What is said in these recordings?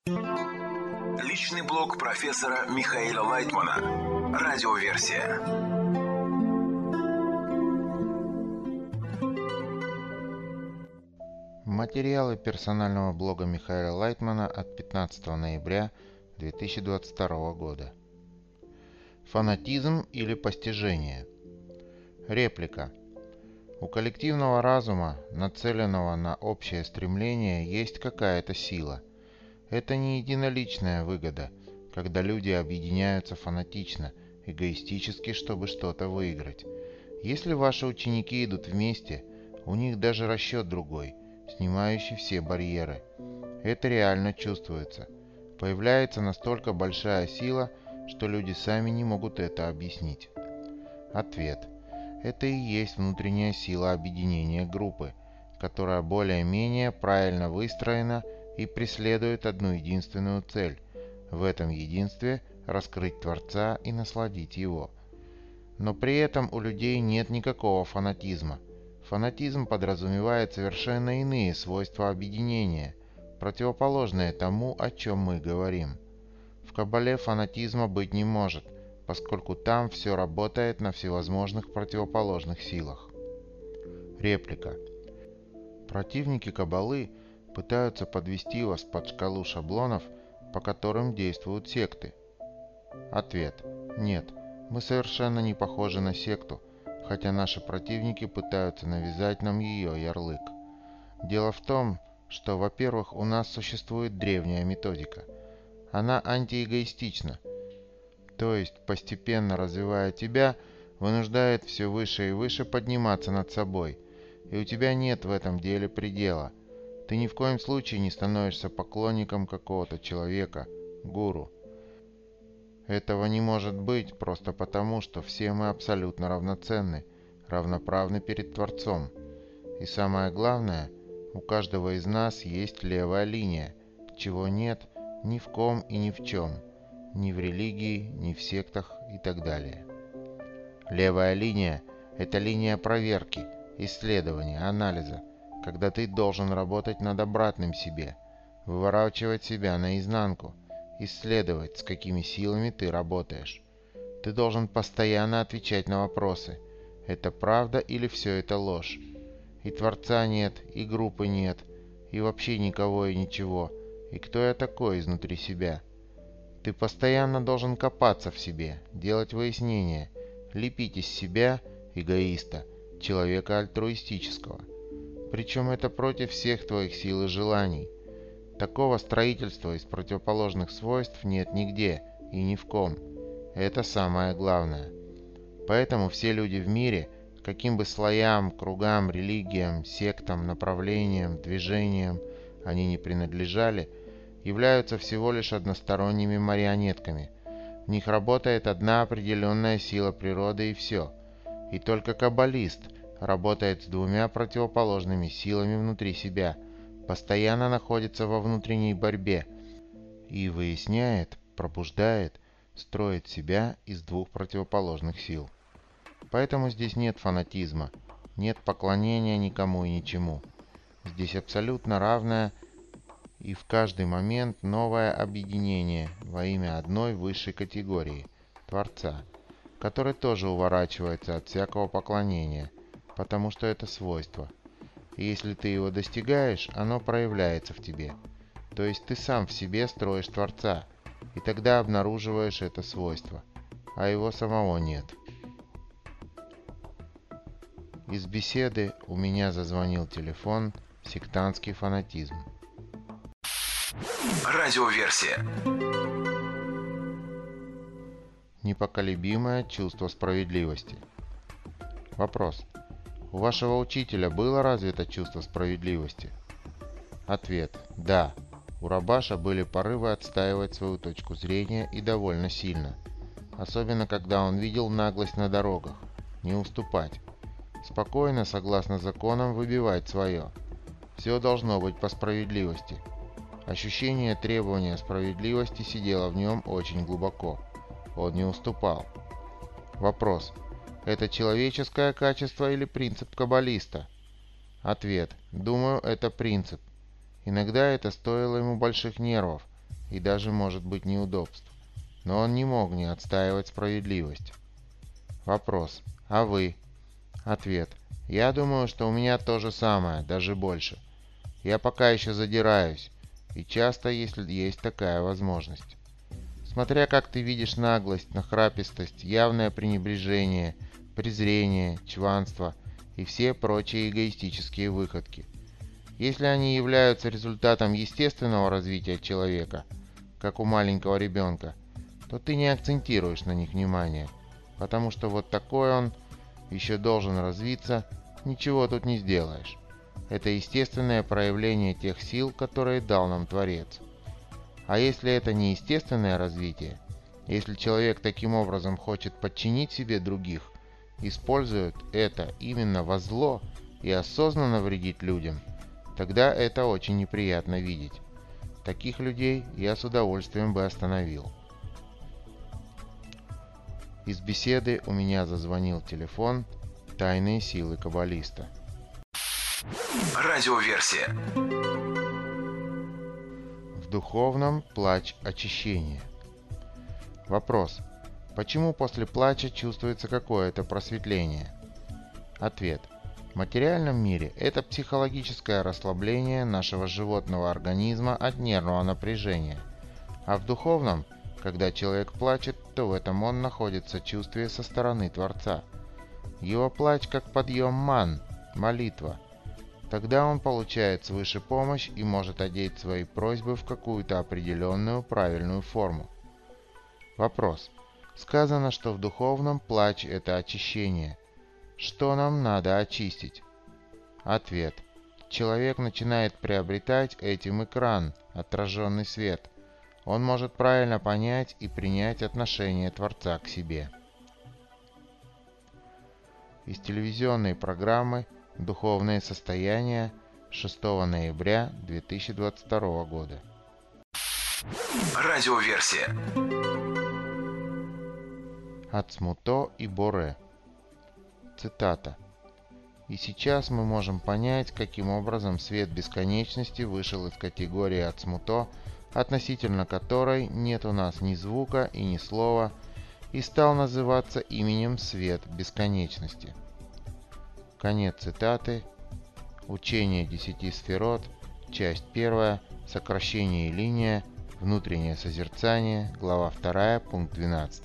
Личный блог профессора Михаила Лайтмана. Радиоверсия. Материалы персонального блога Михаила Лайтмана от 15 ноября 2022 года. Фанатизм или постижение? Реплика. У коллективного разума, нацеленного на общее стремление, есть какая-то сила. Это не единоличная выгода, когда люди объединяются фанатично, эгоистически, чтобы что-то выиграть. Если ваши ученики идут вместе, у них даже расчет другой, снимающий все барьеры. Это реально чувствуется. Появляется настолько большая сила, что люди сами не могут это объяснить. Ответ. Это и есть внутренняя сила объединения группы, которая более-менее правильно выстроена и преследует одну единственную цель – в этом единстве раскрыть Творца и насладить Его. Но при этом у людей нет никакого фанатизма. Фанатизм подразумевает совершенно иные свойства объединения, противоположные тому, о чем мы говорим. В Кабале фанатизма быть не может, поскольку там все работает на всевозможных противоположных силах. Реплика. Противники Кабалы пытаются подвести вас под шкалу шаблонов, по которым действуют секты. Ответ. Нет, мы совершенно не похожи на секту, хотя наши противники пытаются навязать нам ее ярлык. Дело в том, что, во-первых, у нас существует древняя методика. Она антиэгоистична, то есть, постепенно развивая тебя, вынуждает все выше и выше подниматься над собой, и у тебя нет в этом деле предела. Ты ни в коем случае не становишься поклонником какого-то человека, гуру. Этого не может быть просто потому, что все мы абсолютно равноценны, равноправны перед Творцом. И самое главное, у каждого из нас есть левая линия, чего нет ни в ком и ни в чем, ни в религии, ни в сектах и так далее. Левая линия – это линия проверки, исследования, анализа, когда ты должен работать над обратным себе, выворачивать себя наизнанку, исследовать, с какими силами ты работаешь. Ты должен постоянно отвечать на вопросы: это правда или все это ложь? И Творца нет, и группы нет, и вообще никого и ничего. И кто я такой изнутри себя? Ты постоянно должен копаться в себе, делать выяснения, лепить из себя эгоиста, человека альтруистического. Причем это против всех твоих сил и желаний. Такого строительства из противоположных свойств нет нигде и ни в ком. Это самое главное. Поэтому все люди в мире, каким бы слоям, кругам, религиям, сектам, направлениям, движениям они не принадлежали, являются всего лишь односторонними марионетками. В них работает одна определенная сила природы и все. И только каббалист работает с двумя противоположными силами внутри себя, постоянно находится во внутренней борьбе и выясняет, пробуждает, строит себя из двух противоположных сил. Поэтому здесь нет фанатизма, нет поклонения никому и ничему. Здесь абсолютно равное и в каждый момент новое объединение во имя одной высшей категории – Творца, который тоже уворачивается от всякого поклонения, потому что это свойство. И если ты его достигаешь, оно проявляется в тебе. То есть ты сам в себе строишь Творца, и тогда обнаруживаешь это свойство, а его самого нет. Из беседы «У меня зазвонил телефон. Сектантский фанатизм». Радиоверсия. Непоколебимое чувство справедливости. Вопрос. У вашего учителя было развито чувство справедливости? Ответ. Да. У Рабаша были порывы отстаивать свою точку зрения и довольно сильно. Особенно, когда он видел наглость на дорогах. Не уступать. Спокойно, согласно законам, выбивать свое. Все должно быть по справедливости. Ощущение требования справедливости сидело в нем очень глубоко. Он не уступал. Вопрос. Это человеческое качество или принцип каббалиста? Ответ. Думаю, это принцип. Иногда это стоило ему больших нервов, и даже, может быть, неудобств. Но он не мог не отстаивать справедливость. Вопрос. А вы? Ответ. Я думаю, что у меня то же самое, даже больше. Я пока еще задираюсь, и часто, если есть такая возможность. Смотря как ты видишь наглость, нахрапистость, явное пренебрежение, презрение, чванство и все прочие эгоистические выходки. Если они являются результатом естественного развития человека, как у маленького ребенка, то ты не акцентируешь на них внимание, потому что вот такой он еще должен развиться, ничего тут не сделаешь. Это естественное проявление тех сил, которые дал нам Творец. А если это не естественное развитие, если человек таким образом хочет подчинить себе других, использует это именно во зло и осознанно вредит людям, тогда это очень неприятно видеть. Таких людей я с удовольствием бы остановил. Из беседы у меня зазвонил телефон «Тайные силы каббалиста». Радиоверсия. В духовном плач очищения. Вопрос. Почему после плача чувствуется какое-то просветление? Ответ. В материальном мире это психологическое расслабление нашего животного организма от нервного напряжения, а в духовном, когда человек плачет, то в этом он находит сочувствие со стороны Творца. Его плач как подъем ман, молитва. Тогда он получает свыше помощь и может одеть свои просьбы в какую-то определенную правильную форму. Вопрос. Сказано, что в духовном плач – это очищение. Что нам надо очистить? Ответ. Человек начинает приобретать этим экран, отраженный свет. Он может правильно понять и принять отношение Творца к себе. Из телевизионной программы «Духовное состояние» 6 ноября 2022 года. Радиоверсия. Ацмуто и Боре. Цитата. «И сейчас мы можем понять, каким образом свет бесконечности вышел из категории Ацмуто, относительно которой нет у нас ни звука и ни слова, и стал называться именем свет бесконечности». Конец цитаты. Учение 10 сферот, часть 1, сокращение и линия, внутреннее созерцание, глава 2, пункт 12.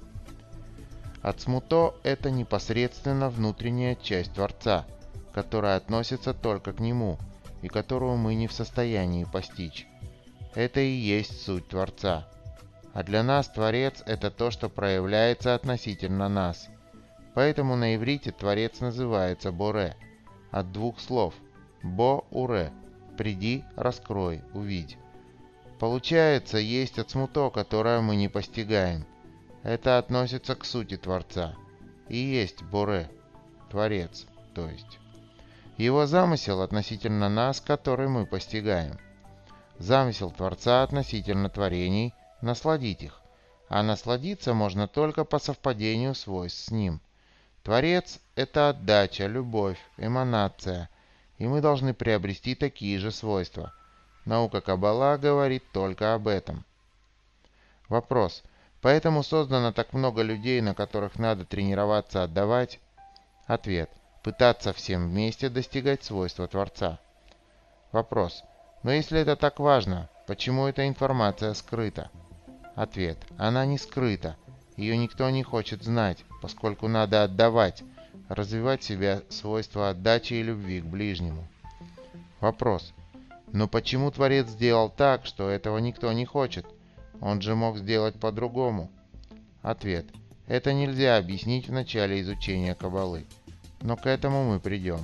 Ацмуто – это непосредственно внутренняя часть Творца, которая относится только к Нему и которую мы не в состоянии постичь. Это и есть суть Творца. А для нас Творец – это то, что проявляется относительно нас. Поэтому на иврите Творец называется Боре, от двух слов «бо-уре» – «приди, раскрой, увидь». Получается, есть ацмуто, которое мы не постигаем. Это относится к сути Творца. И есть Боре, Творец, то есть. Его замысел относительно нас, который мы постигаем. Замысел Творца относительно творений – насладить их. А насладиться можно только по совпадению свойств с Ним. Творец – это отдача, любовь, эманация, и мы должны приобрести такие же свойства. Наука Каббала говорит только об этом. Вопрос. Поэтому создано так много людей, на которых надо тренироваться отдавать? Ответ. Пытаться всем вместе достигать свойства Творца. Вопрос. Но если это так важно, почему эта информация скрыта? Ответ. Она не скрыта. Ее никто не хочет знать, поскольку надо отдавать, развивать в себе свойства отдачи и любви к ближнему. Вопрос. Но почему Творец сделал так, что этого никто не хочет? Он же мог сделать по-другому. Ответ. Это нельзя объяснить в начале изучения Каббалы, но к этому мы придем.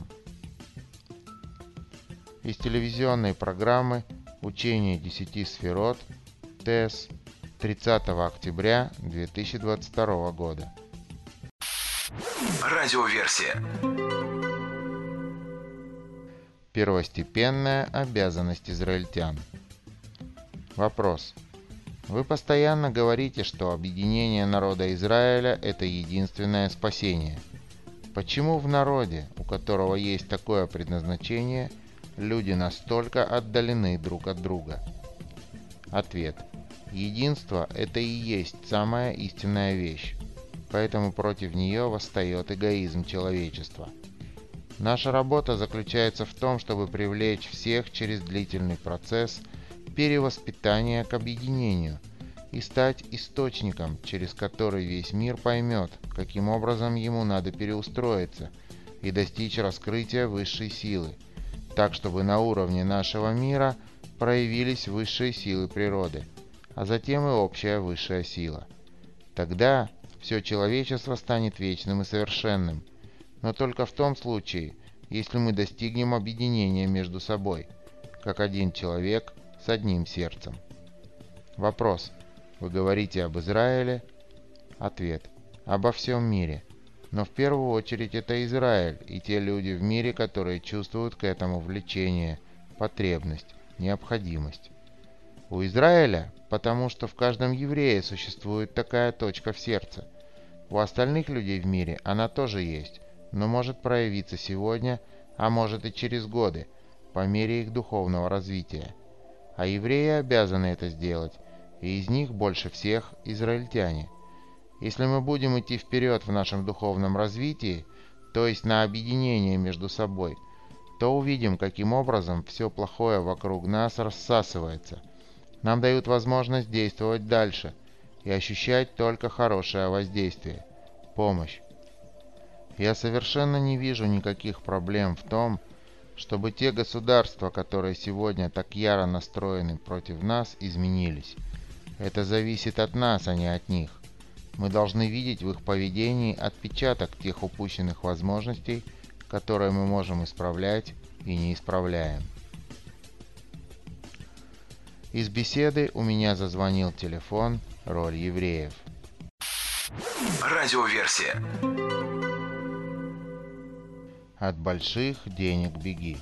Из телевизионной программы «Учение 10 сферот» ТЭС 30 октября 2022 года. Радиоверсия. Первостепенная обязанность израильтян. Вопрос. Вы постоянно говорите, что объединение народа Израиля – это единственное спасение. Почему в народе, у которого есть такое предназначение, люди настолько отдалены друг от друга? Ответ. Единство – это и есть самая истинная вещь, поэтому против нее восстает эгоизм человечества. Наша работа заключается в том, чтобы привлечь всех через длительный процесс перевоспитания к объединению и стать источником, через который весь мир поймет, каким образом ему надо переустроиться и достичь раскрытия высшей силы, так чтобы на уровне нашего мира проявились высшие силы природы, а затем и общая высшая сила. Тогда все человечество станет вечным и совершенным, но только в том случае, если мы достигнем объединения между собой, как один человек с одним сердцем. Вопрос. Вы говорите об Израиле? Ответ. Обо всем мире. Но в первую очередь это Израиль и те люди в мире, которые чувствуют к этому влечение, потребность, необходимость. У Израиля, потому что в каждом еврее существует такая точка в сердце. У остальных людей в мире она тоже есть, но может проявиться сегодня, а может и через годы, по мере их духовного развития. А евреи обязаны это сделать, и из них больше всех израильтяне. Если мы будем идти вперед в нашем духовном развитии, то есть на объединение между собой, то увидим, каким образом все плохое вокруг нас рассасывается. Нам дают возможность действовать дальше и ощущать только хорошее воздействие, помощь. Я совершенно не вижу никаких проблем в том, чтобы те государства, которые сегодня так яро настроены против нас, изменились. Это зависит от нас, а не от них. Мы должны видеть в их поведении отпечаток тех упущенных возможностей, которые мы можем исправлять и не исправляем. Из беседы у меня зазвонил телефон «Роль евреев». Радиоверсия. От больших денег беги.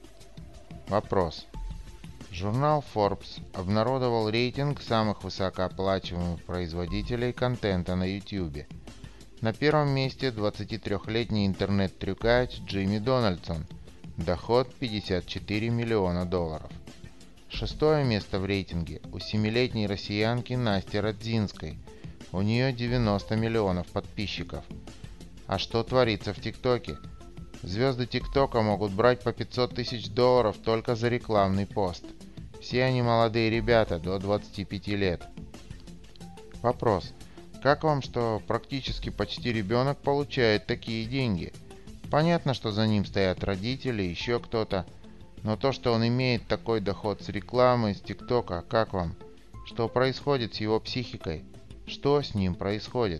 Вопрос. Журнал Forbes обнародовал рейтинг самых высокооплачиваемых производителей контента на YouTube. На первом месте 23-летний интернет-трюкач Джимми Дональдсон. Доход $54 миллиона. Шестое место в рейтинге у 7-летней россиянки Насти Радзинской. У нее 90 миллионов подписчиков. А что творится в ТикТоке? Звезды ТикТока могут брать по $500 тысяч только за рекламный пост. Все они молодые ребята до 25 лет. Вопрос. Как вам, что практически почти ребенок получает такие деньги? Понятно, что за ним стоят родители, еще кто-то. Но то, что он имеет такой доход с рекламы, с ТикТока, как вам? Что происходит с его психикой? Что с ним происходит?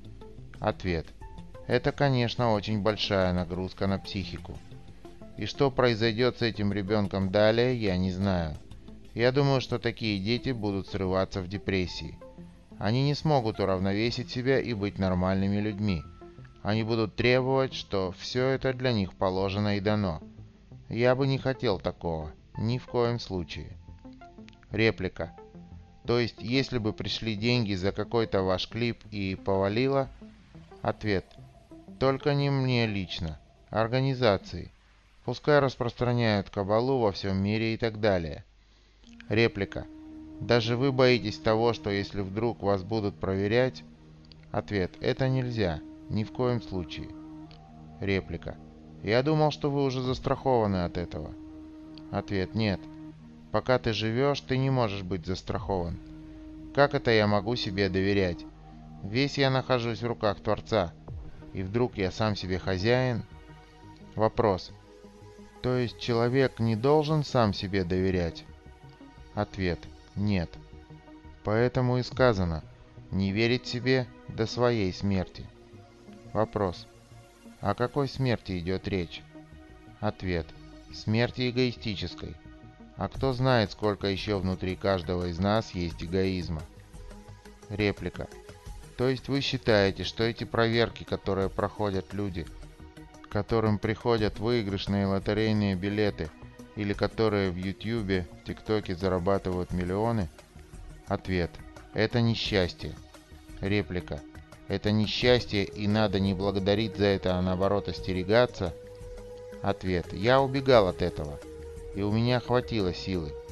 Ответ. Это, конечно, очень большая нагрузка на психику. И что произойдет с этим ребенком далее, я не знаю. Я думаю, что такие дети будут срываться в депрессии. Они не смогут уравновесить себя и быть нормальными людьми. Они будут требовать, что все это для них положено и дано. Я бы не хотел такого. Ни в коем случае. Реплика. То есть, если бы пришли деньги за какой-то ваш клип и повалило? Ответ. Только не мне лично. Организации. Пускай распространяют кабалу во всем мире и так далее. Реплика. Даже вы боитесь того, что если вдруг вас будут проверять? Ответ. Это нельзя. Ни в коем случае. Реплика. Я думал, что вы уже застрахованы от этого. Ответ. Нет. Пока ты живешь, ты не можешь быть застрахован. Как это я могу себе доверять? Весь я нахожусь в руках Творца. И вдруг я сам себе хозяин? Вопрос. То есть человек не должен сам себе доверять? Ответ. Нет. Поэтому и сказано, не верить себе до своей смерти. Вопрос. О какой смерти идет речь? Ответ. Смерти эгоистической. А кто знает, сколько еще внутри каждого из нас есть эгоизма? Реплика. То есть вы считаете, что эти проверки, которые проходят люди, которым приходят выигрышные лотерейные билеты, или которые в Ютьюбе, в ТикТоке зарабатывают миллионы? Ответ. Это несчастье. Реплика. Это несчастье, и надо не благодарить за это, а наоборот остерегаться? Ответ. Я убегал от этого, и у меня хватило силы.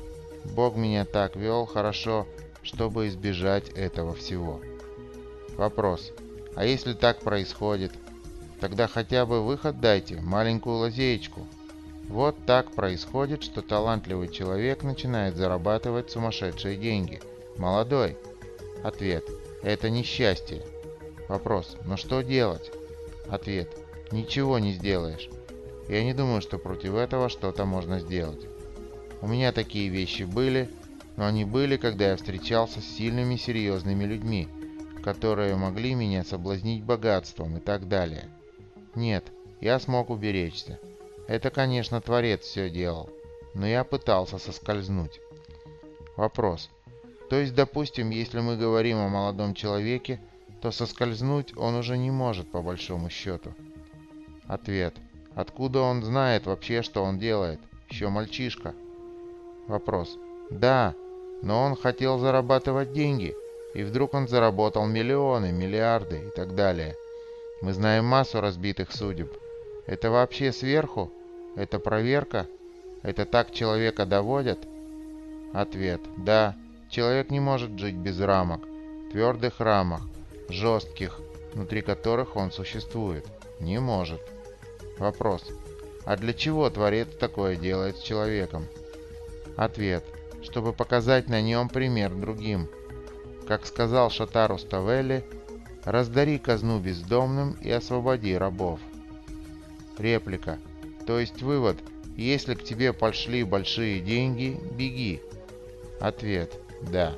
Бог меня так вел хорошо, чтобы избежать этого всего. Вопрос. А если так происходит, тогда хотя бы выход дайте, маленькую лазеечку. Вот так происходит, что талантливый человек начинает зарабатывать сумасшедшие деньги. Молодой. Ответ. Это несчастье. Вопрос. Но что делать? Ответ. Ничего не сделаешь. Я не думаю, что против этого что-то можно сделать. У меня такие вещи были, но они были, когда я встречался с сильными серьезными людьми, которые могли меня соблазнить богатством и так далее. Нет, я смог уберечься. Это, конечно, Творец все делал, но я пытался соскользнуть. Вопрос. То есть, допустим, если мы говорим о молодом человеке, то соскользнуть он уже не может по большому счету. Ответ. Откуда он знает вообще, что он делает? Еще мальчишка. Вопрос. Да, но он хотел зарабатывать деньги, и вдруг он заработал миллионы, миллиарды и так далее. Мы знаем массу разбитых судеб. Это вообще сверху? Это проверка? Это так человека доводят? Ответ. Да, человек не может жить без рамок, твердых рамок, жестких, внутри которых он существует. Не может. Вопрос. А для чего Творец такое делает с человеком? Ответ. Чтобы показать на нем пример другим. Как сказал Шотар Руставели, «Раздари казну бездомным и освободи рабов». Реплика. То есть вывод. Если к тебе пошли большие деньги, беги. Ответ. Да.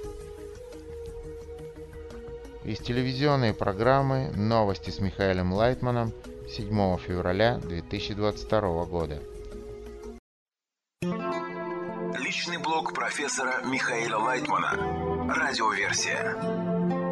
Из телевизионной программы «Новости с Михаилом Лайтманом» 7 февраля 2022 года. Личный блог профессора Михаила Лайтмана. Радиоверсия.